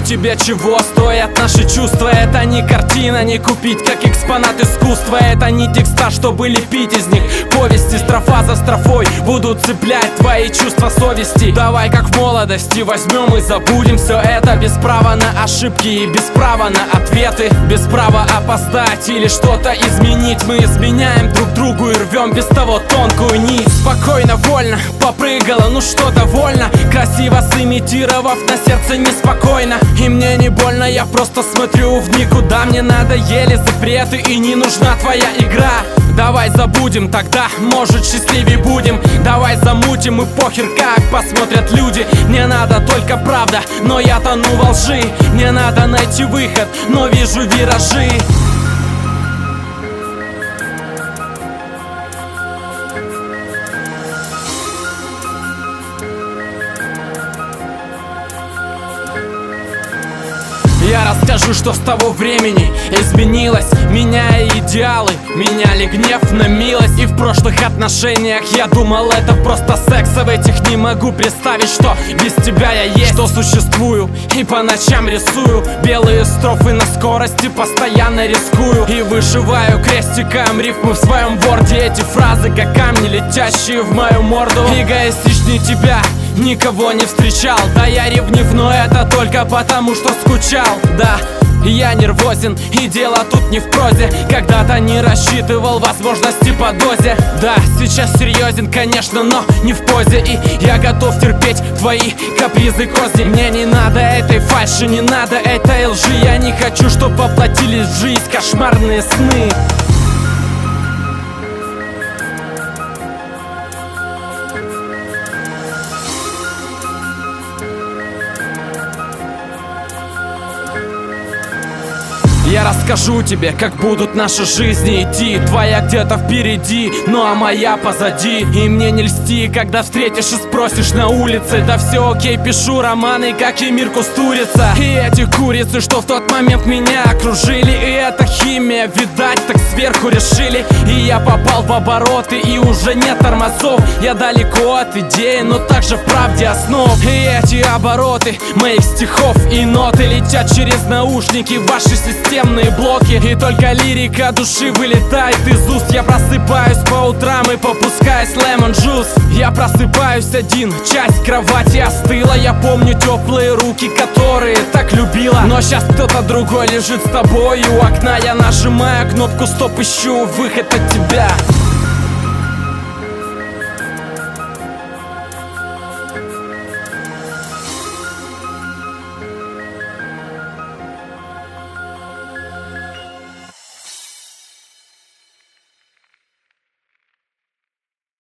тебе, чего стоят наши чувства. Это не картина, не купить, как экспонат искусства. Это не текста, чтобы лепить из них повести. Строфа за строфой будут цеплять твои чувства совести. Давай, как в молодости, возьмем и забудем все это. Без права на ошибки и без права на ответы. Без права опоздать или что-то изменить. Мы изменяем друг другу и рвем без того тонкую нить. Спокойно, вольно, попрыгала, ну что довольно. Красиво сымитировав, на сердце неспокойно. И мне не больно, я просто смотрю в никуда. Мне надоели запреты и не нужна твоя игра. Давай забудем, тогда, может, счастливее будем. Давай замутим и похер, как посмотрят люди. Мне надо только правда, но я тону во лжи. Мне надо найти выход, но вижу виражи. Я расскажу, что с того времени изменилось. Меняя идеалы, меняли гнев на милость. И в прошлых отношениях я думал, это просто секс. А в этих не могу представить, что без тебя я есть. Что существую и по ночам рисую белые строфы на скорости, постоянно рискую. И вышиваю крестиком рифмы в своем ворде. Эти фразы, как камни, летящие в мою морду. Эгоистичней тебя никого не встречал. Да, я ревнив, но это только потому, что скучал. Да, я нервозен, и дело тут не в прозе. Когда-то не рассчитывал возможности по дозе. Да, сейчас серьезен, конечно, но не в позе. И я готов терпеть твои капризы, козни. Мне не надо этой фальши, не надо этой лжи. Я не хочу, чтоб воплотились в жизнь кошмарные сны. Я расскажу тебе, как будут наши жизни идти. Твоя где-то впереди, ну а моя позади. И мне не льсти, когда встретишь и спросишь на улице. Да все окей, пишу романы, как и мир Кустурица. И эти курицы, что в тот момент меня окружили. И эта химия, видать, так сверху решили. И я попал в обороты, и уже нет тормозов. Я далеко от идеи, но также в правде основ. И эти обороты моих стихов и ноты летят через наушники в ваши системы, блоки. И только лирика души вылетает из уст. Я просыпаюсь по утрам и попускаюсь лемон джус. Я просыпаюсь один, часть кровати остыла. Я помню теплые руки, которые так любила. Но сейчас кто-то другой лежит с тобой у окна. Я нажимаю кнопку стоп, ищу выход от тебя.